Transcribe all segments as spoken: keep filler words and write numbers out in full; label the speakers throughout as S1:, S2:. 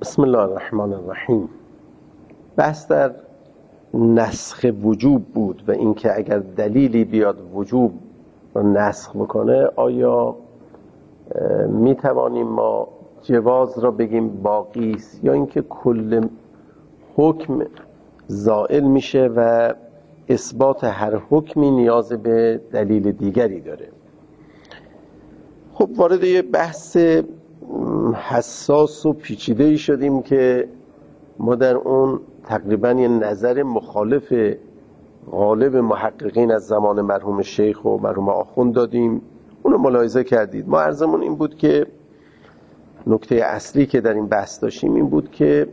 S1: بسم الله الرحمن الرحیم. بحث در نسخ وجوب بود و اینکه اگر دلیلی بیاد وجوب رو نسخ بکنه آیا می توانیم ما جواز را بگیم باقی است یا اینکه کل حکم زائل میشه و اثبات هر حکمی نیاز به دلیل دیگری داره. خب وارد یه بحث حساس و پیچیده‌ای شدیم که ما در اون تقریبا یه نظر مخالف غالب محققین از زمان مرحوم شیخ و مرحوم آخوند دادیم. اونو ملاحظه کردید. ما عرضمون این بود که نکته اصلی که در این بحث داشتیم این بود که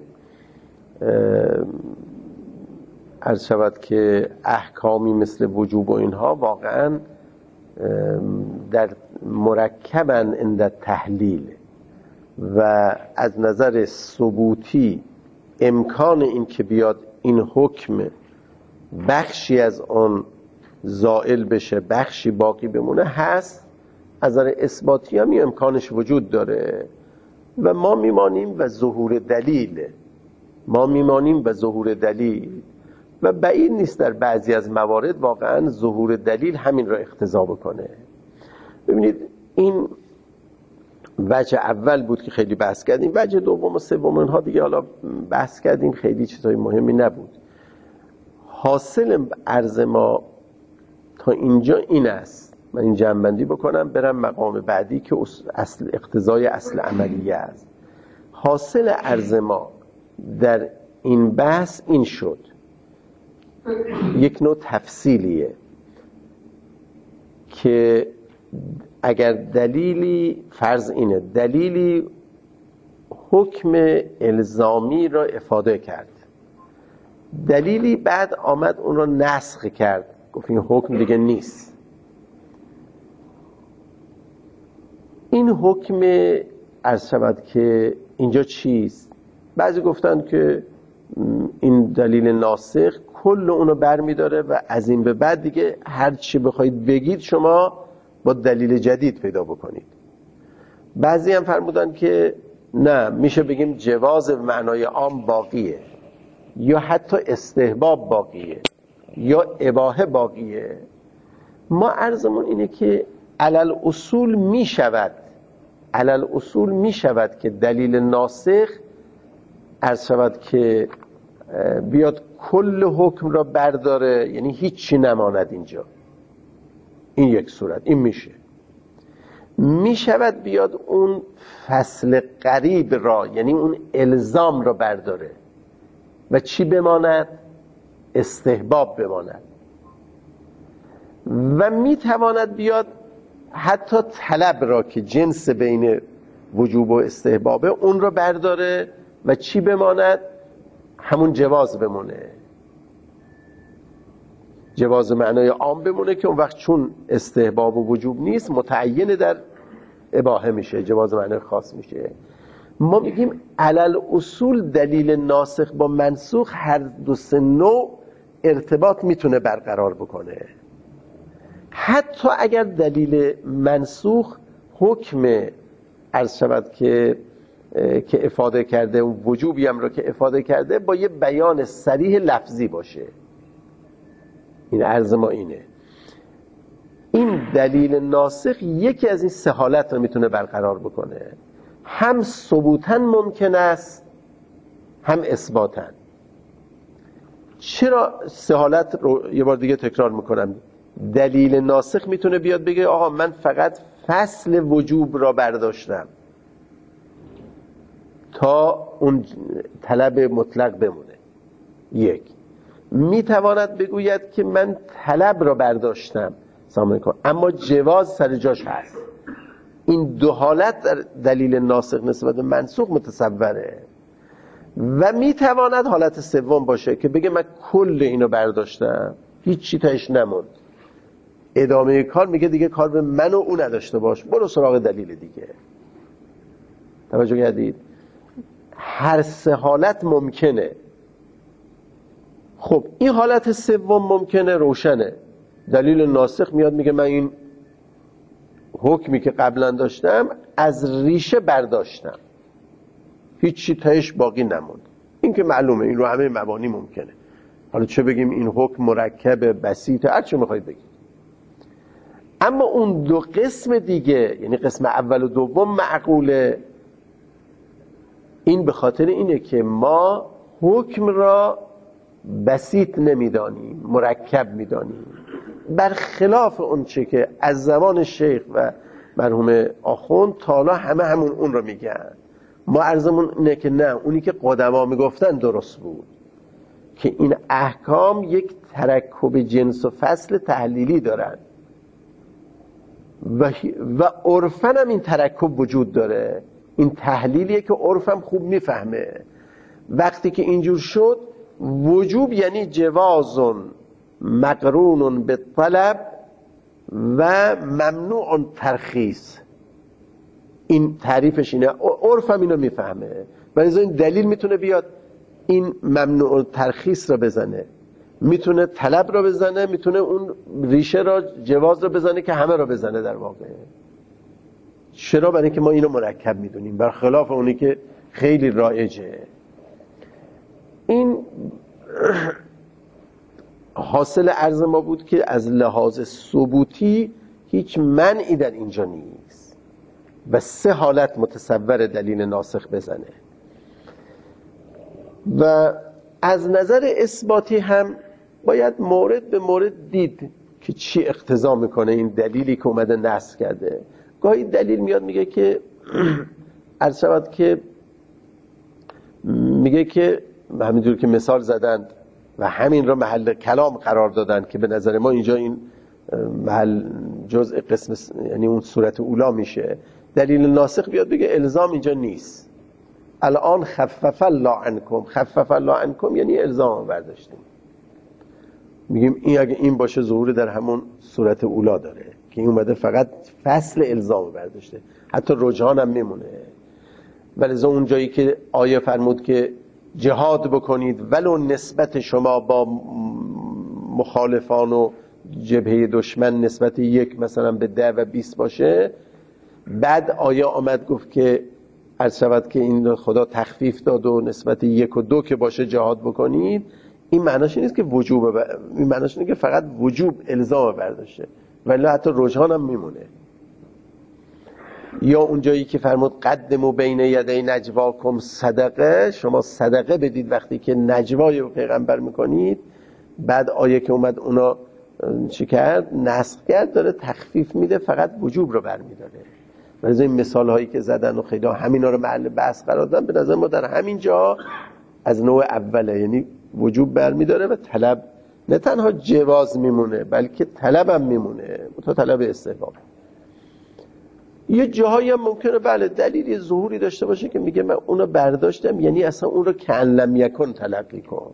S1: عرض شود که احکامی مثل وجوب و اینها واقعا در مرکباً عند تحلیل و از نظر ثبوتی امکان این که بیاد این حکم بخشی از آن زائل بشه بخشی باقی بمونه هست. از نظر اثباتی هم امکانش وجود داره و ما میمانیم و ظهور دلیل ما میمانیم و ظهور دلیل و بعید نیست در بعضی از موارد واقعا ظهور دلیل همین را اقتضا بکنه. ببینید این وجه اول بود که خیلی بحث کردیم. وجه دوم و سوم اینها دیگه حالا بحث کردیم، خیلی چیزای مهمی نبود. حاصل عرض ما تا اینجا این است. من این جمع‌بندی بکنم برم مقام بعدی که اصل اقتضای اصل عملیه است. حاصل عرض ما در این بحث این شد، یک نوع تفصیلیه که اگر دلیلی فرض اینه دلیلی حکم الزامی را افاده کرد، دلیلی بعد آمد اون را نسخ کرد، گفت این حکم دیگه نیست، این حکم عرض شود که اینجا چیست؟ بعضی گفتن که این دلیل ناسخ کل اونو بر می داره و از این به بعد دیگه هر چی بخواید بگید شما با دلیل جدید پیدا بکنید. بعضی هم فرمودن که نه، میشه بگیم جواز به معنای عام باقیه یا حتی استحباب باقیه یا اباحه باقیه. ما عرضمون اینه که علل اصول میشود علل اصول میشود که دلیل ناسخ عرض شود که بیاد کل حکم را برداره، یعنی هیچی نماند اینجا. این یک صورت این میشه. میشود بیاد اون فصل قریب را، یعنی اون الزام را برداره و چی بماند؟ استحباب بماند. و میتواند بیاد حتی طلب را که جنس بین وجوب و استحبابه اون را برداره و چی بماند؟ همون جواز بمونه، جواز معنای عام بمونه که اون وقت چون استحباب و وجوب نیست متعین در اباحه میشه، جواز معنای خاص میشه. ما میگیم علل اصول دلیل ناسخ با منسوخ هر دو سه نوع ارتباط میتونه برقرار بکنه. حتی اگر دلیل منسوخ حکم عرض شود که که افاده کرده و وجوبی هم رو که افاده کرده با یه بیان صریح لفظی باشه. این عرض ما اینه، این دلیل ناسخ یکی از این سه حالت رو میتونه برقرار بکنه، هم ثبوتاً ممکن است هم اثباتاً. چرا سه حالت رو یه بار دیگه تکرار میکنم؟ دلیل ناسخ میتونه بیاد بگه آقا من فقط فصل وجوب را برداشتم تا اون طلب مطلق بمونه. یک میتواند بگوید که من طلب را برداشتم اما جواز سر جاش هست. این دو حالت در دلیل ناسخ نسبت منسوخ متصوره. و میتواند حالت سوم باشه که بگه من کل اینو برداشتم هیچ چی تاش نموند، ادامه کار میگه دیگه کار به من و اون نداشته باش، برو سراغ دلیل دیگه. توجه کردید؟ هر سه حالت ممکنه. خب این حالت سوم ممکنه، روشنه، دلیل ناسخ میاد میگه من این حکمی که قبلا داشتم از ریشه برداشتم، هیچی تهش باقی نموند. این که معلومه، این رو همه مبانی ممکنه. حالا چه بگیم این حکم مرکب بسیطه، هر چه میخواید بگید. اما اون دو قسم دیگه، یعنی قسم اول و دوم معقوله. این به خاطر اینه که ما حکم را بسیط نمیدانیم، مرکب میدانیم، برخلاف اون چه که از زمان شیخ و مرحوم آخوند تالا همه همون اون رو میگن. ما عرضمون اینه که نه، اونی که قدما میگفتن درست بود، که این احکام یک ترکب جنس و فصل تحلیلی دارن و و عرفن هم این ترکب وجود داره. این تحلیلیه که عرفم خوب میفهمه. وقتی که اینجور شد، وجوب یعنی جوازن مقرون به طلب و ممنوع ترخیص. این تعریفش اینه، عرفم اینو میفهمه. ولی این دلیل میتونه بیاد این ممنوع ترخیص را بزنه، میتونه طلب را بزنه، میتونه اون ریشه را، جواز را بزنه که همه را بزنه در واقع. چرا؟ برای اینکه ما اینو مرکب میدونیم، برخلاف اونی که خیلی رایجه. این حاصل عرض ما بود که از لحاظ ثبوتی هیچ منعی در اینجا نیست و سه حالت متصور دلیل ناسخ بزنه. و از نظر اثباتی هم باید مورد به مورد دید که چی اقتضا میکنه این دلیلی که اومده نسخ کرده. گاهی دلیل میاد میگه که عرض شود که میگه که همینجور که مثال زدند و همین رو محل کلام قرار دادن که به نظر ما اینجا این محل جزء قسم، یعنی اون صورت اولا میشه. دلیل ناسخ بیاد بگه الزام اینجا نیست. الان خفف الله عنکم، خفف الله عنکم یعنی الزام برداشتیم. میگیم این اگه این باشه ظهور در همون صورت اولا داره که این اومده فقط فصل الزام برداشته، حتی رجحان هم میمونه. ولی اون جایی که آیه فرمود که جهاد بکنید ولو نسبت شما با مخالفان و جبهه دشمن نسبت یک مثلا به ده و بیست باشه، بعد آیه آمد گفت که عرض شود که این خدا تخفیف داد و نسبت یک و دو که باشه جهاد بکنید. این معناش نیست که وجوب، این معناش اینه که فقط وجوب الزام برداشته، ولی حتی رجحان هم میمونه. یا اون جایی که فرمود قدموا بین یدی نجواکم صدقه، شما صدقه بدید وقتی که نجوای پیغمبر میکنید. بعد آیه که اومد اونا چی کرد؟ نسخ کرد، داره تخفیف میده، فقط وجوب رو برمیداره. ولی این مثال هایی که زدن و خیلی همینا رو محل بحث قرار دادن، به نظر ما در همین جا از نوع اوله، یعنی وجوب برمیداره و طلب نه تنها جواز میمونه بلکه طلب هم میمونه، تا طلب استحباب. یه جاهایی هم ممکنه بله دلیلی ظهوری داشته باشه که میگه من اونو برداشتم، یعنی اصلا اون رو کأن لم یکن تلقی کن،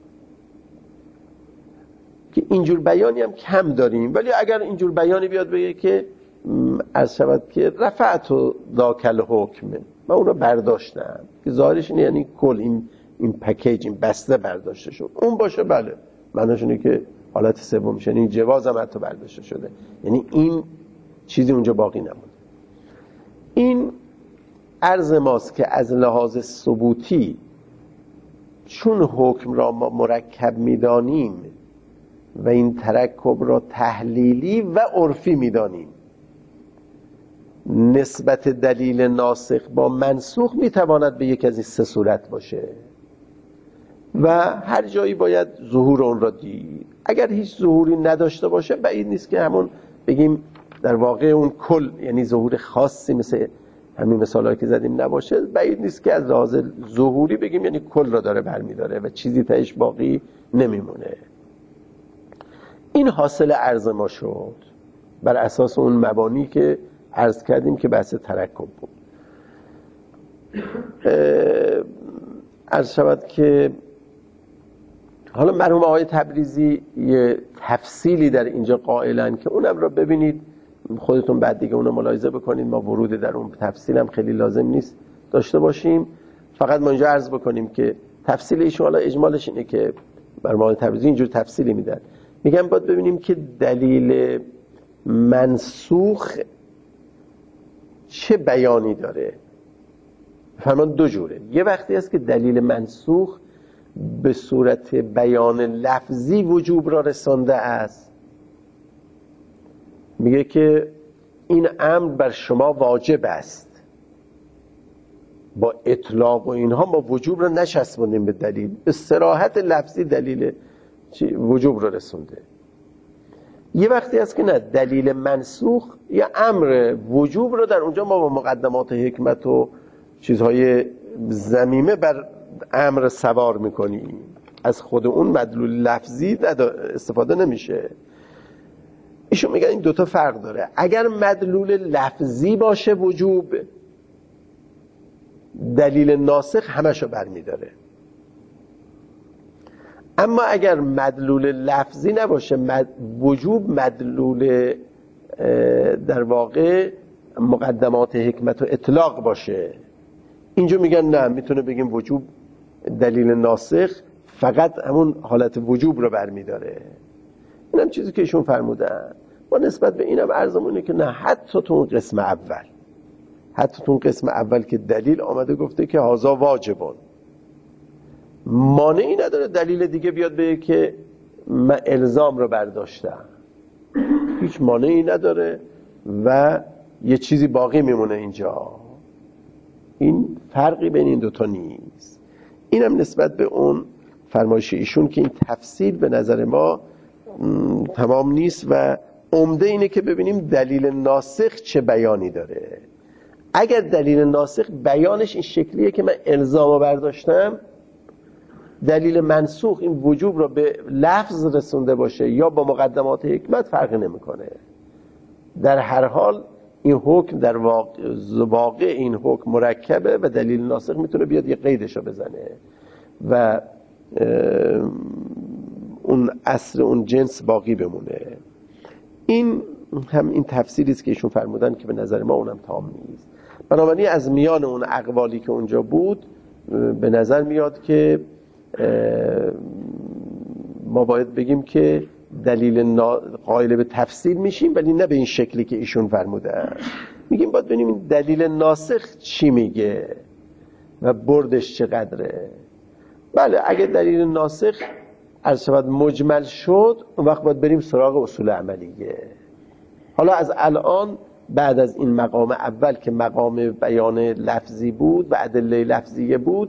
S1: که اینجور بیانی هم کم داریم. ولی اگر اینجور بیانی بیاد بگه که عرض شود که رفعت و ذاکل حکم، من اون رو برداشتم، که ظاهرش اینه یعنی کل این این پکیج، این بسته برداشته شد، اون باشه بله معناش اینه که حالت سوم میشه، این جواز هم حتی برداشته شده، یعنی این چیزی اونجا باقی نمونه. این عرض ماست که از لحاظ ثبوتی چون حکم را ما مرکب میدانیم و این ترکب را تحلیلی و عرفی میدانیم، نسبت دلیل ناسخ با منسوخ میتواند به یک از این سه صورت باشه و هر جایی باید ظهور اون را دید. اگر هیچ ظهوری نداشته باشه بعید نیست که همون بگیم در واقع اون کل، یعنی ظهور خاصی مثل همین مثالایی که زدیم نباشه، بعید نیست که از لحاظ ظهوری بگیم یعنی کل را داره برمیداره و چیزی تاش باقی نمیمونه. این حاصل عرض ما شد بر اساس اون مبانی که عرض کردیم که بحث ترکب بود. عرض شود که حالا مرحوم آقای تبریزی یه تفصیلی در اینجا قائلن که اونم را ببینید خودتون، بعد دیگه اونو ملاحظه بکنید. ما ورود در اون تفصیل هم خیلی لازم نیست داشته باشیم، فقط ما اینجا عرض بکنیم که تفصیل ایشون حالا اجمالش اینه که مرحوم آقای تبریزی اینجور تفصیلی میدن. میگم باید ببینیم که دلیل منسوخ چه بیانی داره فرمان دو جوره. یه وقتی هست که دلیل منسوخ به صورت بیان لفظی وجوب را رسانده است، میگه که این امر بر شما واجب است، با اطلاق و اینها ما وجوب را نچسبونیم به دلیل، به صراحت لفظی دلیل وجوب را رسونده. یه وقتی هست که نه، دلیل منسوخ یا امر وجوب رو در اونجا ما با مقدمات حکمت و چیزهای ضمیمه بر امر سوار میکنیم، از خود اون مدلول لفظی استفاده نمیشه. ایشون میگن این دوتا فرق داره. اگر مدلول لفظی باشه وجوب، دلیل ناسخ همشو برمیداره. اما اگر مدلول لفظی نباشه، مد... وجوب مدلول در واقع مقدمات حکمت و اطلاق باشه، اینجا میگن نه، میتونه بگیم وجوب دلیل ناسخ فقط همون حالت وجوب رو برمیداره. اینم چیزی که ایشون فرمودن. با نسبت به اینم عرضمونه که نه، حتی تو اون قسم اول حتی تو اون قسم اول که دلیل آمده گفته که هازا واجبون، مانعی نداره دلیل دیگه بیاد بگه که من الزام رو برداشتم، هیچ مانعی نداره و یه چیزی باقی میمونه اینجا. این فرقی بین این دوتا نیست. اینم نسبت به اون فرمایش ایشون که این تفصیل به نظر ما تمام نیست و عمده اینه که ببینیم دلیل ناسخ چه بیانی داره. اگر دلیل ناسخ بیانش این شکلیه که من الزامو برداشتم، دلیل منسوخ این وجوب رو به لفظ رسونده باشه یا با مقدمات حکمت فرقی نمیکنه. در هر حال این حکم در واقع, واقع این حکم مرکبه و دلیل ناسخ میتونه بیاد یه قیدش رو بزنه و اون اصل اون جنس باقی بمونه. این هم این تفسیری است که ایشون فرمودن که به نظر ما اونم تام نیست. بنابراین از میان اون اقوالی که اونجا بود به نظر میاد که ما باید بگیم که دلیل قائل به تفسیر میشیم، ولی نه به این شکلی که ایشون فرمودن. میگیم باید ببینیم این دلیل ناسخ چی میگه و بردش چقدره. بله، اگه دلیل ناسخ عرض شود مجمل شد، اون وقت باید بریم سراغ اصول عملیه. حالا از الان بعد از این مقام اول که مقام بیان لفظی بود و ادله لفظیه بود،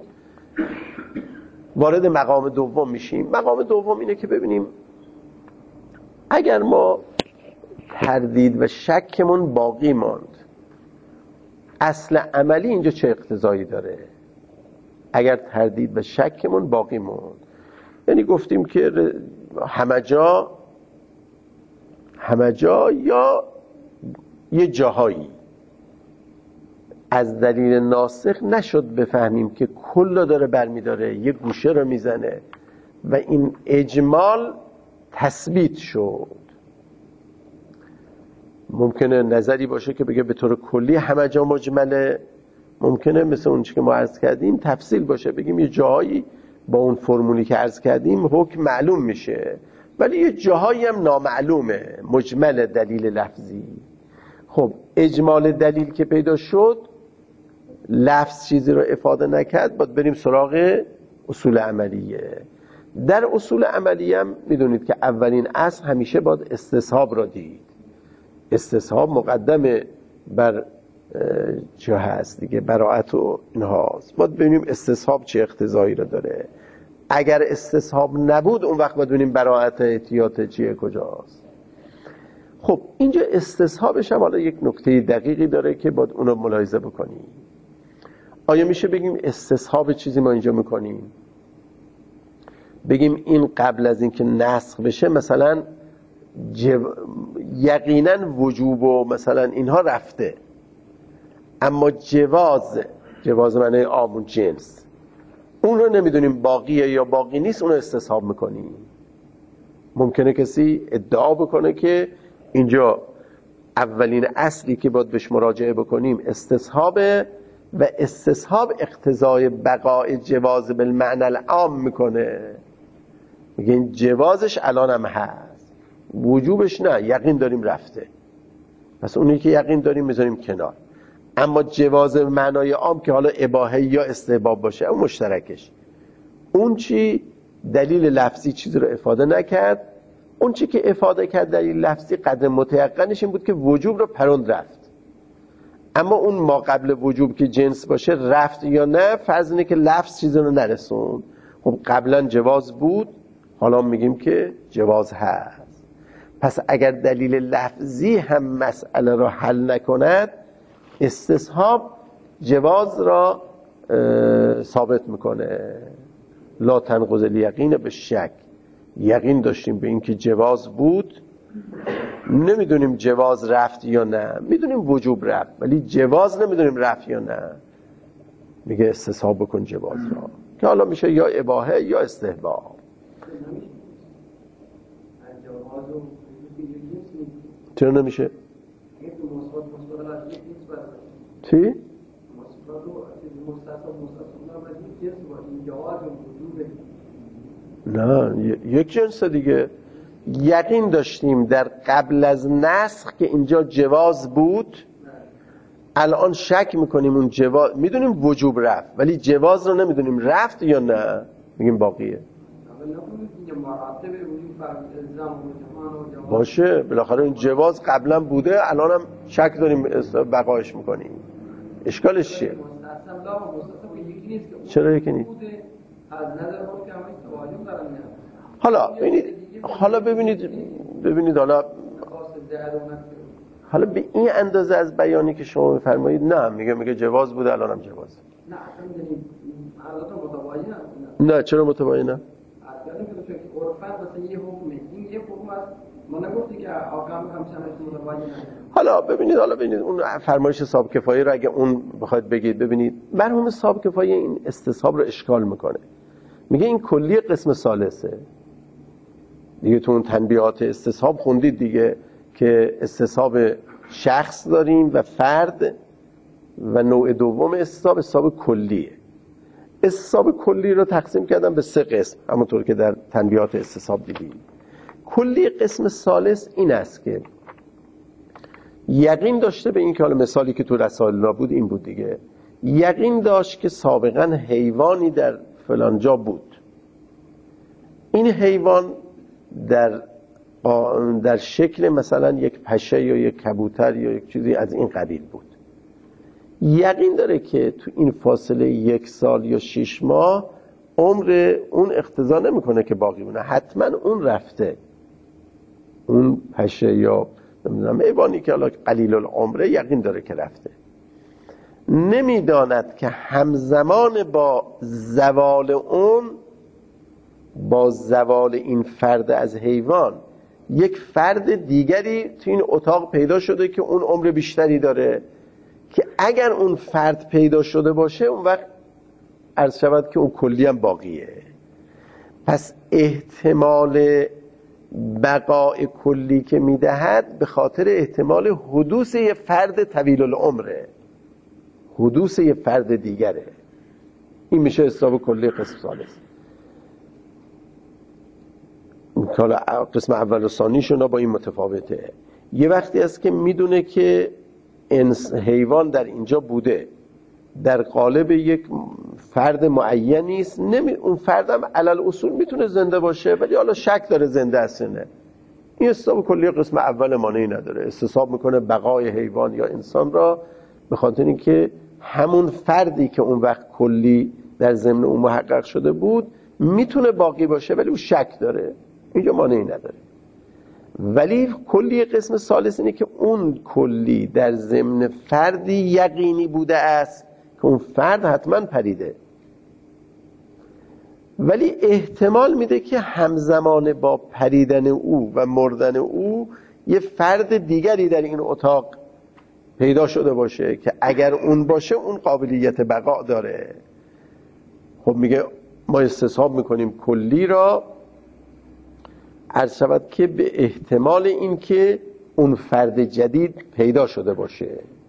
S1: وارد مقام دوم میشیم. مقام دوم اینه که ببینیم اگر ما تردید و شکمون باقی ماند، اصل عملی اینجا چه اقتضایی داره؟ اگر تردید و شکمون باقی ماند، یعنی گفتیم که همه جا همه جا یا یه جاهایی از دلیل ناسخ نشد بفهمیم که کل داره برمیداره، یه گوشه رو میزنه و این اجمال تثبیت شد. ممکنه نظری باشه که بگه به طور کلی همه جا مجمله، ممکنه مثل اون چیزی که ما عرض کردیم تفصیل باشه، بگیم یه جاهایی با اون فرمولی که عرض کردیم حکم معلوم میشه، ولی یه جاهایی هم نامعلومه، مجمل دلیل لفظی. خب اجمال دلیل که پیدا شد، لفظ چیزی رو افاده نکرد، باید بریم سراغ اصول عملیه. در اصول عملیه هم میدونید که اولین اصل همیشه باید استصحاب را دید. استصحاب مقدم بر چه هست دیگه، براءت و اینهاست. باید ببینیم استصحاب چه اقتضایی را داره. اگر استصحاب نبود، اون وقت باید ببینیم براءت احتیاط چیه، کجاست. خب اینجا استصحابش هم حالا یک نکته دقیقی داره که باید اون رو ملاحظه بکنیم. آیا میشه بگیم استصحاب چیزی ما اینجا میکنیم؟ بگیم این قبل از اینکه نسخ بشه مثلا جو... یقینا وجوب و مثلا اینها رفته، اما جواز جواز معنی عام جنس اون رو نمیدونیم باقیه یا باقی نیست، اون رو استصحاب میکنیم. ممکنه کسی ادعا بکنه که اینجا اولین اصلی که باید بهش مراجعه بکنیم استصحابه و استصحاب اقتضای بقای جواز بالمعنى العام میکنه، میگه این جوازش الان هم هست، وجوبش نه، یقین داریم رفته، پس اونی که یقین داریم میذاریم کنار. اما جواز معنای عام که حالا اباحه یا استحباب باشه اون مشترکش. اون چی دلیل لفظی چیزی رو افاده نکرد، اون چی که افاده کرد دلیل لفظی قدر متیقنش این بود که وجوب رو پروند رفت. اما اون ما قبل وجوب که جنس باشه رفت یا نه، فرض اینه که لفظ چیزی رو نرسون. خب قبلا جواز بود، حالا میگیم که جواز هست. پس اگر دلیل لفظی هم مسئله رو حل نکند، استصحاب جواز را ثابت میکنه. لا تنقض الیقین به شک. یقین داشتیم به این که جواز بود، نمیدونیم جواز رفت یا نه، میدونیم وجوب رفت ولی جواز نمیدونیم رفت یا نه، میگه استصحاب بکن جواز را، که حالا میشه یا اباحه یا استحباب. چرا نمیشه؟ چی؟ نه یک جنس دیگه. یقین داشتیم در قبل از نسخ که اینجا جواز بود، الان شک میکنیم اون جواز، میدونیم وجوب رفت ولی جواز رو نمیدونیم رفت یا نه، میگیم باقیه. باشه بالاخره این جواز قبلا بوده، الان هم شک داریم بقایش میکنیم. اشکالش چیه؟ چرا یکی نیست؟ حالا ببینید حالا ببینید ببینید حالا حالا به این اندازه از بیانی که شما میفرمایید نه، میگه میگه جواز بوده الان هم جواز. نه نه چرا متباینه؟ حالا ببینید حالا ببینید اون فرمایش صاحب کفایه رو اگه اون بخواید بگید، ببینید مرحوم صاحب کفایه این استصحاب رو اشکال میکنه، میگه این کلی قسم ثالثه دیگه. تو اون تنبیهات استصحاب خوندید دیگه که استصحاب شخص داریم و فرد، و نوع دوم استصحاب استصحاب کلیه. استصحاب کلی رو تقسیم کردم به سه قسم، همونطور که در تنبیهات استصحاب دیدید. کلی قسم ثالث این است که یقین داشته به این که، حالا مثالی که تو رسائل الله بود این بود دیگه، یقین داشت که سابقا حیوانی در فلان جا بود، این حیوان در در شکل مثلا یک پشه یا یک کبوتر یا یک چیزی از این قبیل بود. یقین داره که تو این فاصله یک سال یا شش ماه عمر اون اقتضا نمیکنه که باقی مونه، حتما اون رفته، اون پشه یا نمیدونم حیوانی که حالا قلیل العمره یقین داره که رفته. نمیداند که همزمان با زوال اون، با زوال این فرد از حیوان، یک فرد دیگری تو این اتاق پیدا شده که اون عمر بیشتری داره، که اگر اون فرد پیدا شده باشه اون وقت عرض شود که اون کلی هم باقیه. پس احتمال بقای کلی که میدهد به خاطر احتمال حدوث یه فرد طویل العمره، حدوث یه فرد دیگره. این میشه حساب کلی قسم ثالث. حالا قسم اول و ثانیشون با این متفاوته. یه وقتی است که میدونه که انس حیوان در اینجا بوده، در قالب یک فرد معینی است، نمی... اون فردم علل اصول میتونه زنده باشه ولی حالا شک داره زنده است نه. این حساب کلی قسم اول مانعی نداره، استصحاب میکنه بقای حیوان یا انسان را، به خاطر اینکه همون فردی که اون وقت کلی در ضمن اون محقق شده بود میتونه باقی باشه ولی اون شک داره، اینجا مانعی نداره. ولی کلی قسم ثالث اینه که اون کلی در ضمن فردی یقینی بوده است که اون فرد حتما پریده، ولی احتمال میده که همزمان با پریدن او و مردن او یه فرد دیگری در این اتاق پیدا شده باشه که اگر اون باشه اون قابلیت بقا داره. خب میگه ما استصحاب میکنیم کلی را، عرض شود که به احتمال این که اون فرد جدید پیدا شده باشه.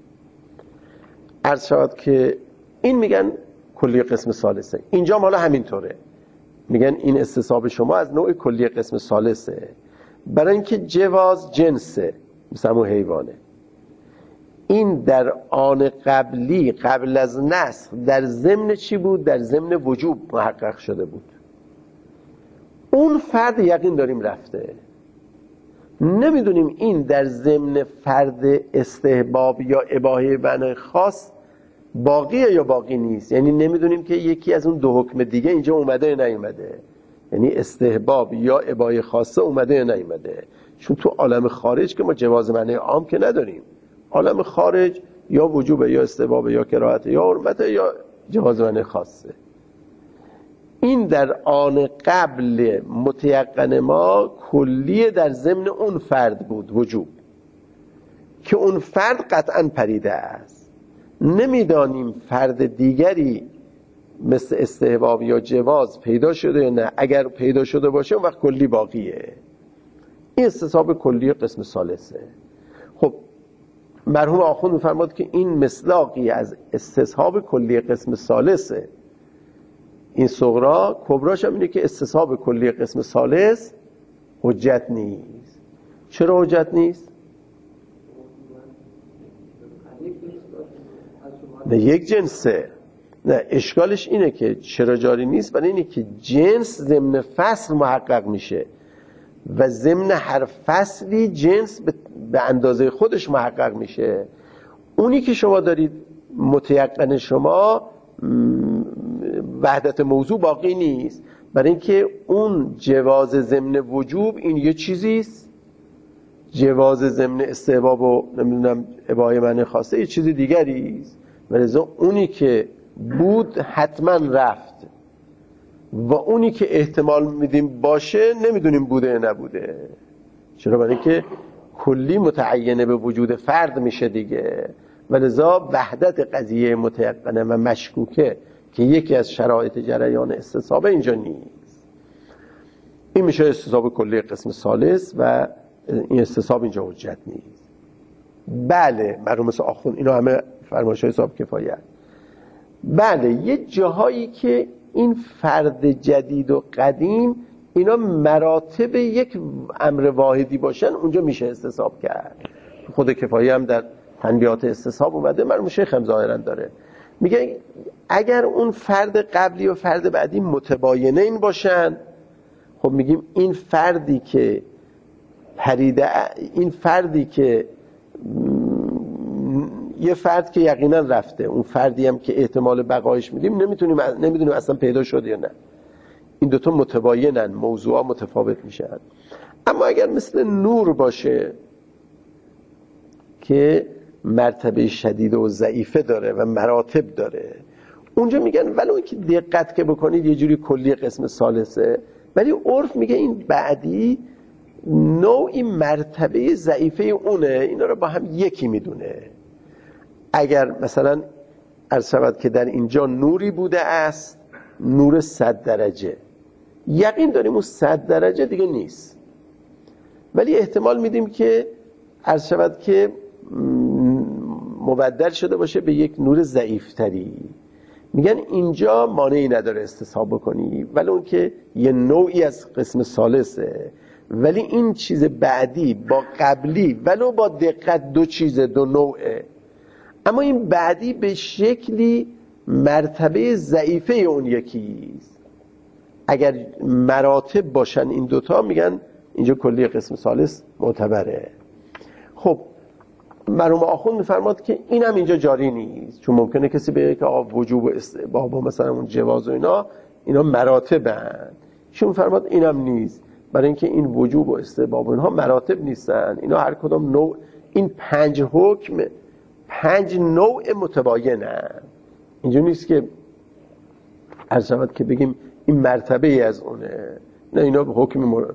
S1: عرض شود که این میگن کلی قسم ثالثه. اینجا حالا همینطوره، میگن این استصحاب شما از نوع کلی قسم ثالثه، برای اینکه جواز جنسه، مثل همون حیوانه. این در آن قبلی قبل از نسخ در ضمن چی بود؟ در ضمن وجوب محقق شده بود. اون فرد یقین داریم رفته، نمیدونیم این در ضمن فرد استحباب یا اباحه بنای خاص باقیه یا باقی نیست. یعنی نمیدونیم که یکی از اون دو حکم دیگه اینجا اومده یا نیومده، یعنی استحباب یا اباحه خاصه اومده یا نیومده. چون تو عالم خارج که ما جواز معنی عام که نداریم، عالم خارج یا وجوب یا استحباب یا کراهت یا حرمت یا جواز معنی خاصه. این در آن قبل متیقن ما کلیه در ضمن اون فرد بود وجوب، که اون فرد قطعا پریده است. نمیدانیم فرد دیگری مثل استحباب یا جواز پیدا شده یا نه. اگر پیدا شده باشه اون وقت کلی باقیه. این استصحاب کلی قسم ثالثه. خب مرحوم آخوند می‌فرماد که این مصداقی از استصحاب کلی قسم ثالثه. این صغرا، کبراش هم اینه که استصحاب کلی قسم ثالث حجت نیست. چرا حجت نیست؟ نه یک جنسه. نه، اشکالش اینه که چرا جاری نیست؟ برای اینه که جنس ضمن فصل محقق میشه و ضمن هر فصلی جنس به اندازه خودش محقق میشه. اونی که شما دارید متیقن شما وحدت موضوع باقی نیست، برای اینکه اون جواز ضمن وجوب این یه چیزیست، جواز ضمن استحباب و نمیدونم اباحه معنی خاصه یه چیز دیگریست. ولذا اونی که بود حتما رفت و اونی که احتمال میدیم باشه نمیدونیم بوده یا نبوده. چرا؟ برای اینکه کلی متعینه به وجود فرد میشه دیگه. ولذا وحدت قضیه متیقنه و مشکوکه که یکی از شرایط جریان استصحابه اینجا نیست. این میشه استصحاب کلی قسم ثالث و این استصحاب اینجا حجت نیست. بله مرحوم مثل آخوند اینا همه فرمایش‌های حساب کفایت. بله یه جاهایی که این فرد جدید و قدیم اینا مراتب یک امر واحدی باشن اونجا میشه استصحاب کرد. خود کفایی هم در تنبیهات استصحاب اومده، مرحوم شیخ هم ظاهرا داره، میگه اگر اون فرد قبلی و فرد بعدی متباینین باشن، خب میگیم این فردی که پریده، این فردی که یه فرد که یقینا رفته، اون فردی هم که احتمال بقایش میدیم نمیتونیم نمیدونیم اصلا پیدا شد یا نه. این دوتا متباینن، موضوعا متفاوت میشن. اما اگر مثل نور باشه که مرتبه شدید و ضعیفه داره و مراتب داره، اونجا میگن ولو که دقت که بکنید یه جوری کلی قسم ثالثه، ولی عرف میگه این بعدی نوعی مرتبه ضعیفه اونه، اینا رو با هم یکی میدونه. اگر مثلا عرض شود که در اینجا نوری بوده است، نور صد درجه، یقین داریم اون صد درجه دیگه نیست، ولی احتمال میدیم که عرض شود که مبدل شده باشه به یک نور ضعیفتری. میگن اینجا مانعی نداره استصحاب بکنی، ولی اون که یه نوعی از قسم ثالثه، ولی این چیز بعدی با قبلی ولو با دقت دو چیز دو نوعه، اما این بعدی به شکلی مرتبه ضعیفه اون یکیست. اگر مراتب باشن این دوتا میگن اینجا کلی قسم ثالث معتبره. خب مرحوم آخوند میفرماد که اینم اینجا جاری نیست، چون ممکنه کسی بگه که آقا وجوب و استحباب مثلا اون جواز و اینا اینا مراتبن. چون میفرماد اینم نیست، برای اینکه این وجوب و استحباب و اینها مراتب نیستن، اینا هر کدام نوع، این پنج حکم پنج نوع متباینن. اینجا نیست که عرض شود که بگیم این مرتبه ای از اونه، نه، اینا حکم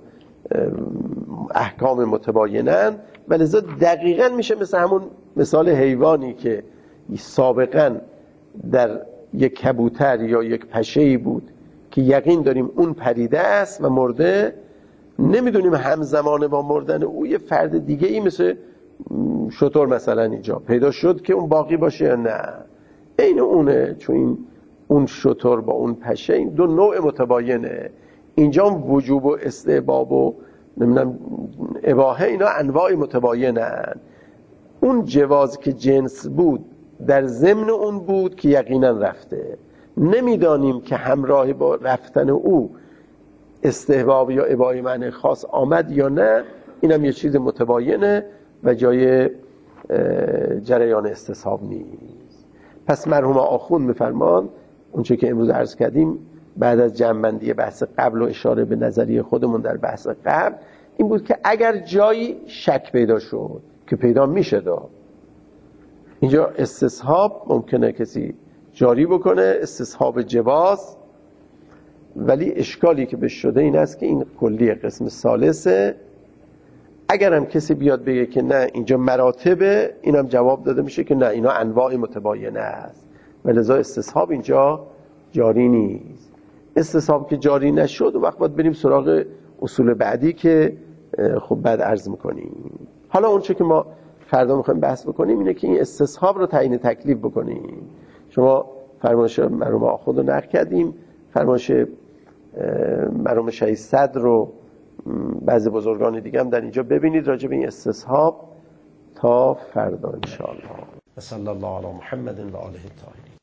S1: احکام متباینن. ولذا دقیقاً میشه مثل همون مثال حیوانی که سابقاً در یک کبوتر یا یک پشه‌ای بود که یقین داریم اون پریده است و مرده، نمیدونیم همزمان با مردن او یه فرد دیگه ای مثل شتر مثلا اینجا پیدا شد که اون باقی باشه یا نه. این اونه، چون این اون شتر با اون پشه این دو نوع متباینه. اینجا وجوب و استحباب و نمیدونم اباحه اینا انواع متباینن. اون جواز که جنس بود در ضمن اون بود که یقینا رفته. نمیدانیم که همراه با رفتن او استحباب یا اباحه معنی خاص آمد یا نه. اینم یه چیز متباینه و جای جریان استصحاب نیست. پس مرحوم آخوند میفرمان اونچه که امروز عرض کردیم بعد از جمع‌بندی بحث قبل و اشاره به نظریه خودمون در بحث قبل این بود که اگر جایی شک پیدا شد که پیدا میشه دا اینجا استصحاب ممکنه کسی جاری بکنه، استصحاب جواز، ولی اشکالی که بهش شده این است که این کلی قسم ثالثه. اگر هم کسی بیاد بگه که نه اینجا مراتبه، اینم جواب داده میشه که نه اینا انواع متباینه است و لذا استصحاب اینجا جاری نیست. استصحاب که جاری نشد و وقت باید بریم سراغ اصول بعدی که خب بعد عرض میکنیم. حالا اونچه که ما فردا میخوایم بحث بکنیم اینه که این استصحاب رو تعیین تکلیف بکنیم. شما فرمایش مرحوم آخوند رو نقل کردیم، فرمایش مرحوم شهید صدر رو بعضی بزرگان دیگه هم در اینجا ببینید راجع به این استصحاب. تا فردا ان شاء الله. صلی الله علی محمد و آله الطاهرین.